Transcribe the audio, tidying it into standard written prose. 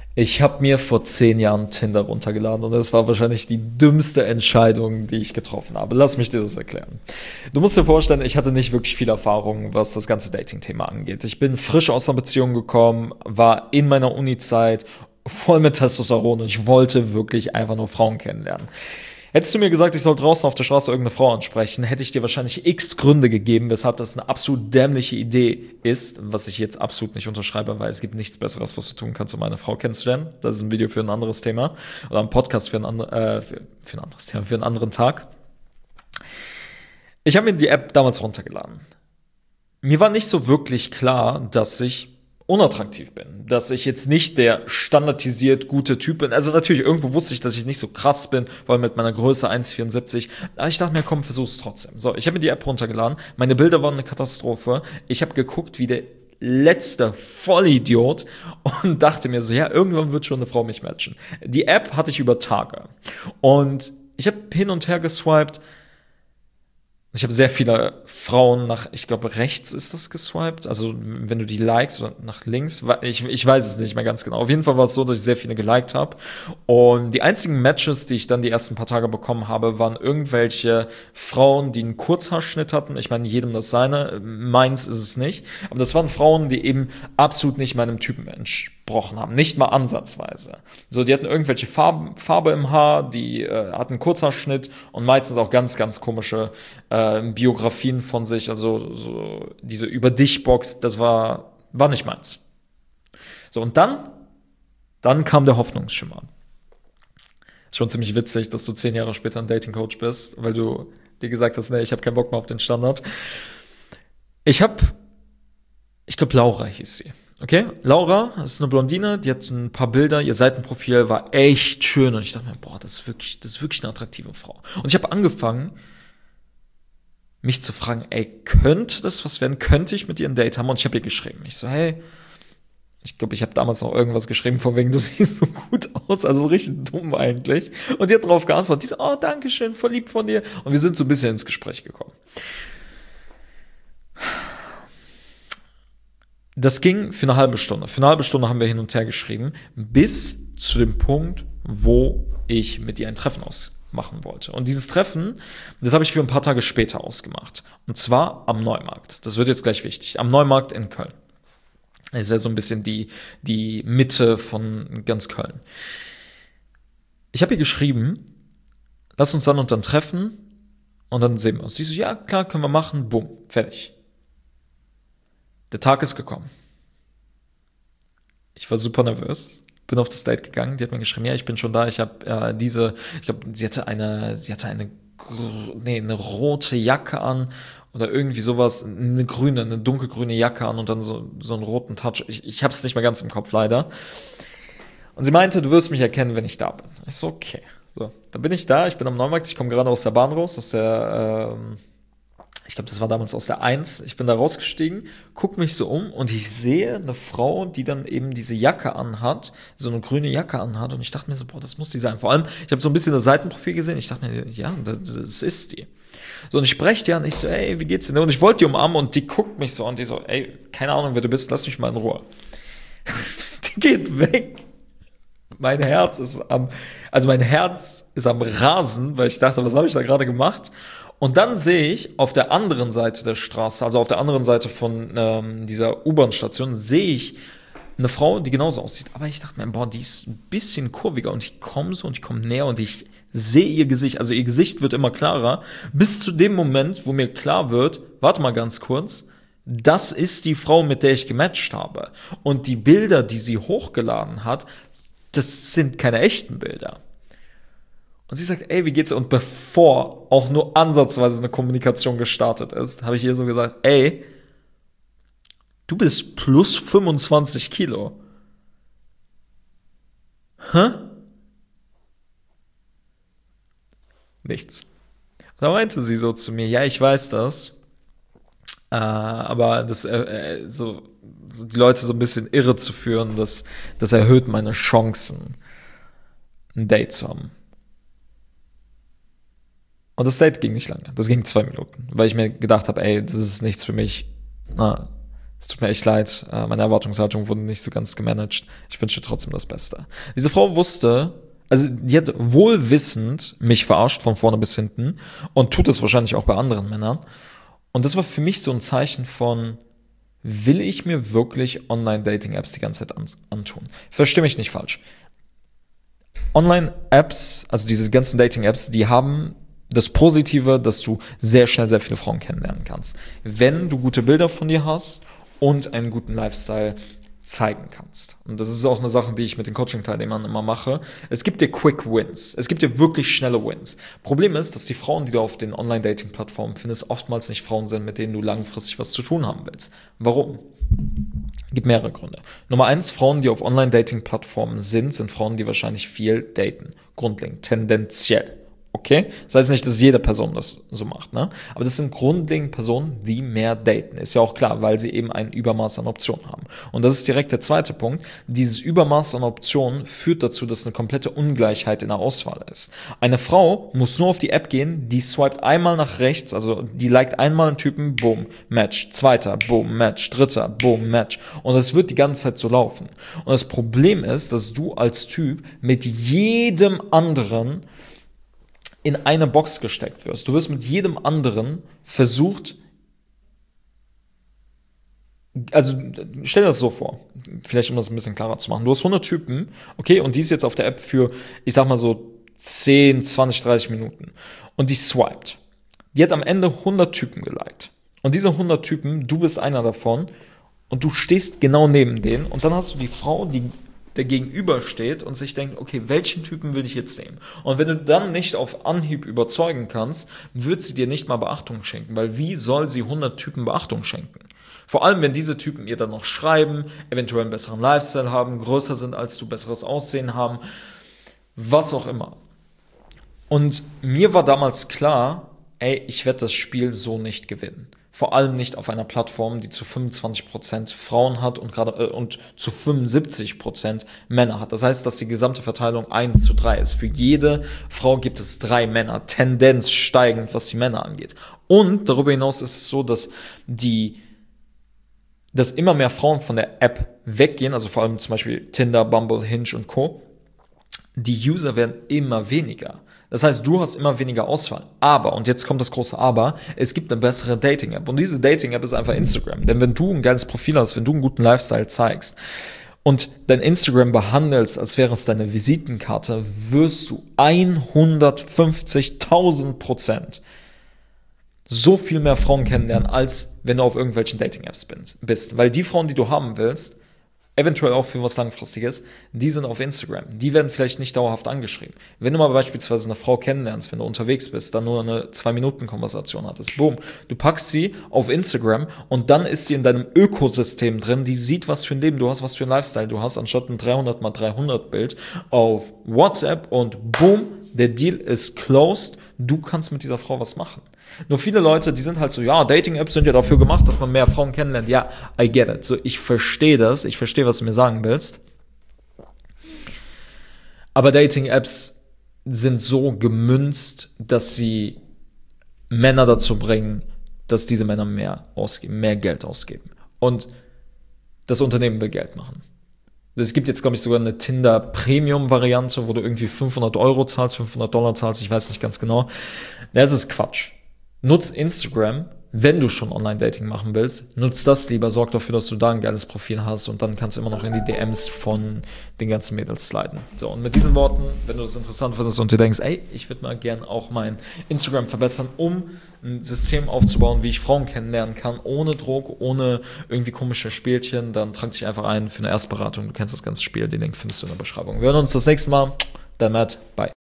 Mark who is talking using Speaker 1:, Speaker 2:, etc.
Speaker 1: Ich habe mir vor 10 Jahren Tinder runtergeladen und das war wahrscheinlich die dümmste Entscheidung, die ich getroffen habe. Lass mich dir das erklären. Du musst dir vorstellen, ich hatte nicht wirklich viel Erfahrung, was das ganze Dating-Thema angeht. Ich bin frisch aus einer Beziehung gekommen, war in meiner Uni-Zeit voll mit Testosteron und ich wollte wirklich einfach nur Frauen kennenlernen. Hättest du mir gesagt, ich soll draußen auf der Straße irgendeine Frau ansprechen, hätte ich dir wahrscheinlich x Gründe gegeben, weshalb das eine absolut dämliche Idee ist, was ich jetzt absolut nicht unterschreibe, weil es gibt nichts Besseres, was du tun kannst, um eine Frau kennenzulernen. Das ist ein Video für ein anderes Thema oder ein Podcast für ein anderes Thema, für einen anderen Tag. Ich habe mir die App damals runtergeladen. Mir war nicht so wirklich klar, dass ich unattraktiv bin, dass ich jetzt nicht der standardisiert gute Typ bin. Also natürlich, irgendwo wusste ich, dass ich nicht so krass bin, weil mit meiner Größe 1,74. Aber ich dachte mir, komm, versuch's trotzdem. So, ich habe mir die App runtergeladen. Meine Bilder waren eine Katastrophe. Ich habe geguckt, wie der letzte Vollidiot und dachte mir so, ja, irgendwann wird schon eine Frau mich matchen. Die App hatte ich über Tage. Und ich habe hin und her geswiped. Ich habe sehr viele Frauen nach, ich glaube, rechts ist das geswiped. Also, wenn du die likest oder nach links, ich weiß es nicht mehr ganz genau. Auf jeden Fall war es so, dass ich sehr viele geliked habe. Und die einzigen Matches, die ich dann die ersten paar Tage bekommen habe, waren irgendwelche Frauen, die einen Kurzhaarschnitt hatten. Ich meine, jedem das seine. Meins ist es nicht. Aber das waren Frauen, die eben absolut nicht meinem Typen entsprochen haben. Nicht mal ansatzweise. So, die hatten irgendwelche Farbe im Haar, die hatten einen Kurzhaarschnitt und meistens auch ganz, ganz komische Biografien von sich, also so diese Über dich-Box, das war nicht meins. So, und dann kam der Hoffnungsschimmer. Schon ziemlich witzig, dass du 10 Jahre später ein Dating-Coach bist, weil du dir gesagt hast, nee, ich habe keinen Bock mehr auf den Standard. Ich habe, ich glaube, Laura hieß sie. Okay, Laura ist eine Blondine, die hat ein paar Bilder, ihr Seitenprofil war echt schön und ich dachte mir, boah, das ist wirklich eine attraktive Frau. Und ich habe angefangen, mich zu fragen, ey, könnte das was werden? Könnte ich mit ihr ein Date haben? Und ich habe ihr geschrieben. Ich so, hey, ich glaube, ich habe damals noch irgendwas geschrieben, von wegen, du siehst so gut aus. Also richtig dumm eigentlich. Und die hat darauf geantwortet. Die so, oh, danke schön, voll lieb von dir. Und wir sind so ein bisschen ins Gespräch gekommen. Das ging für eine halbe Stunde. Für eine halbe Stunde haben wir hin und her geschrieben, bis zu dem Punkt, wo ich mit ihr ein Treffen ausmachen wollte. Und dieses Treffen, das habe ich für ein paar Tage später ausgemacht. Und zwar am Neumarkt. Das wird jetzt gleich wichtig. Am Neumarkt in Köln. Das ist ja so ein bisschen die Mitte von ganz Köln. Ich habe ihr geschrieben, lass uns dann und dann treffen und dann sehen wir uns. Sie so, ja, klar, können wir machen. Bumm, fertig. Der Tag ist gekommen. Ich war super nervös. Bin auf das Date gegangen. Die hat mir geschrieben, ja, ich bin schon da. Ich habe ich glaube, eine rote Jacke an oder irgendwie sowas, eine dunkelgrüne Jacke an und dann so einen roten Touch. Ich habe es nicht mehr ganz im Kopf, leider. Und sie meinte, du wirst mich erkennen, wenn ich da bin. Ich so, okay. So, dann bin ich da. Ich bin am Neumarkt. Ich komme gerade aus der Bahn raus, ich glaube, das war damals aus der Eins. Ich bin da rausgestiegen, guck mich so um und ich sehe eine Frau, die dann eben diese Jacke anhat, so eine grüne Jacke anhat und ich dachte mir so, boah, das muss die sein. Vor allem, ich habe so ein bisschen das Seitenprofil gesehen, ich dachte mir, ja, das ist die. So, und ich spreche die an, ich so, ey, wie geht's dir? Und ich wollte die umarmen und die guckt mich so an, die so, ey, keine Ahnung, wer du bist, lass mich mal in Ruhe. Die geht weg. Mein Herz ist am Rasen, weil ich dachte, was habe ich da gerade gemacht? Und dann sehe ich auf der anderen Seite der Straße, also auf der anderen Seite von dieser U-Bahn-Station, sehe ich eine Frau, die genauso aussieht. Aber ich dachte mir, boah, die ist ein bisschen kurviger. Und ich komme so und ich komme näher und ich sehe ihr Gesicht. Also ihr Gesicht wird immer klarer. Bis zu dem Moment, wo mir klar wird, warte mal ganz kurz, das ist die Frau, mit der ich gematcht habe. Und die Bilder, die sie hochgeladen hat, das sind keine echten Bilder. Und sie sagt, ey, wie geht's dir? Und bevor auch nur ansatzweise eine Kommunikation gestartet ist, habe ich ihr so gesagt, ey, du bist plus 25 Kilo. Hä? Nichts. Da meinte sie so zu mir, ja, ich weiß das, aber so die Leute so ein bisschen irre zu führen, das erhöht meine Chancen, ein Date zu haben. Und das Date ging nicht lange. Das ging 2 Minuten, weil ich mir gedacht habe, ey, das ist nichts für mich. Na, Es tut mir echt leid, meine Erwartungshaltung wurde nicht so ganz gemanagt. Ich wünsche dir trotzdem das Beste. Diese Frau wusste, also die hat wohlwissend mich verarscht von vorne bis hinten und tut es wahrscheinlich auch bei anderen Männern. Und das war für mich so ein Zeichen von, will ich mir wirklich Online-Dating-Apps die ganze Zeit antun? Versteh mich nicht falsch. Online-Apps, also diese ganzen Dating-Apps, die haben das Positive, dass du sehr schnell sehr viele Frauen kennenlernen kannst. Wenn du gute Bilder von dir hast und einen guten Lifestyle zeigen kannst. Und das ist auch eine Sache, die ich mit den Coaching-Teilnehmern immer mache. Es gibt dir Quick Wins. Es gibt dir wirklich schnelle Wins. Problem ist, dass die Frauen, die du auf den Online-Dating-Plattformen findest, oftmals nicht Frauen sind, mit denen du langfristig was zu tun haben willst. Warum? Gibt mehrere Gründe. Nummer eins, Frauen, die auf Online-Dating-Plattformen sind Frauen, die wahrscheinlich viel daten. Grundlegend, tendenziell. Okay? Das heißt nicht, dass jede Person das so macht, ne? Aber das sind grundlegend Personen, die mehr daten. Ist ja auch klar, weil sie eben ein Übermaß an Optionen haben. Und das ist direkt der zweite Punkt. Dieses Übermaß an Optionen führt dazu, dass eine komplette Ungleichheit in der Auswahl ist. Eine Frau muss nur auf die App gehen, die swiped einmal nach rechts, also die liked einmal einen Typen, boom, Match. Zweiter, boom, Match. Dritter, boom, Match. Und das wird die ganze Zeit so laufen. Und das Problem ist, dass du als Typ mit jedem anderen in eine Box gesteckt wirst. Du wirst mit jedem anderen versucht, also stell dir das so vor, vielleicht um das ein bisschen klarer zu machen. Du hast 100 Typen, okay, und die ist jetzt auf der App für, ich sag mal so 10, 20, 30 Minuten und die swiped. Die hat am Ende 100 Typen geliked. Und diese 100 Typen, du bist einer davon und du stehst genau neben denen und dann hast du die Frau, die der Gegenüber steht und sich denkt, okay, welchen Typen will ich jetzt nehmen? Und wenn du dann nicht auf Anhieb überzeugen kannst, wird sie dir nicht mal Beachtung schenken, weil wie soll sie 100 Typen Beachtung schenken? Vor allem, wenn diese Typen ihr dann noch schreiben, eventuell einen besseren Lifestyle haben, größer sind als du, besseres Aussehen haben, was auch immer. Und mir war damals klar, ey, ich werde das Spiel so nicht gewinnen. Vor allem nicht auf einer Plattform, die zu 25% Frauen hat und zu 75% Männer hat. Das heißt, dass die gesamte Verteilung 1:3 ist. Für jede Frau gibt es 3 Männer, Tendenz steigend, was die Männer angeht. Und darüber hinaus ist es so, dass immer mehr Frauen von der App weggehen, also vor allem zum Beispiel Tinder, Bumble, Hinge und Co. Die User werden immer weniger. Das heißt, du hast immer weniger Auswahl. Aber, und jetzt kommt das große Aber, es gibt eine bessere Dating-App. Und diese Dating-App ist einfach Instagram. Denn wenn du ein geiles Profil hast, wenn du einen guten Lifestyle zeigst und dein Instagram behandelst, als wäre es deine Visitenkarte, wirst du 150.000% so viel mehr Frauen kennenlernen, als wenn du auf irgendwelchen Dating-Apps bist. Weil die Frauen, die du haben willst, eventuell auch für was Langfristiges, die sind auf Instagram. Die werden vielleicht nicht dauerhaft angeschrieben. Wenn du mal beispielsweise eine Frau kennenlernst, wenn du unterwegs bist, dann nur eine 2-Minuten-Konversation hattest, boom, du packst sie auf Instagram und dann ist sie in deinem Ökosystem drin, die sieht, was für ein Leben du hast, was für ein Lifestyle du hast, anstatt ein 300x300 Bild auf WhatsApp und boom, der Deal ist closed, du kannst mit dieser Frau was machen. Nur viele Leute, die sind halt so, ja, Dating-Apps sind ja dafür gemacht, dass man mehr Frauen kennenlernt. Ja, I get it. So, ich verstehe das. Ich verstehe, was du mir sagen willst. Aber Dating-Apps sind so gemünzt, dass sie Männer dazu bringen, dass diese Männer mehr ausgeben, mehr Geld ausgeben. Und das Unternehmen will Geld machen. Es gibt jetzt, glaube ich, sogar eine Tinder-Premium-Variante, wo du irgendwie 500 Euro zahlst, 500 Dollar zahlst, ich weiß nicht ganz genau. Das ist Quatsch. Nutz Instagram, wenn du schon Online-Dating machen willst. Nutz das lieber, sorg dafür, dass du da ein geiles Profil hast und dann kannst du immer noch in die DMs von den ganzen Mädels sliden. So, und mit diesen Worten, wenn du das interessant findest und dir denkst, ey, ich würde mal gern auch mein Instagram verbessern, um ein System aufzubauen, wie ich Frauen kennenlernen kann, ohne Druck, ohne irgendwie komische Spielchen, dann trag dich einfach ein für eine Erstberatung. Du kennst das ganze Spiel, den Link findest du in der Beschreibung. Wir hören uns das nächste Mal. Dann Matt, bye.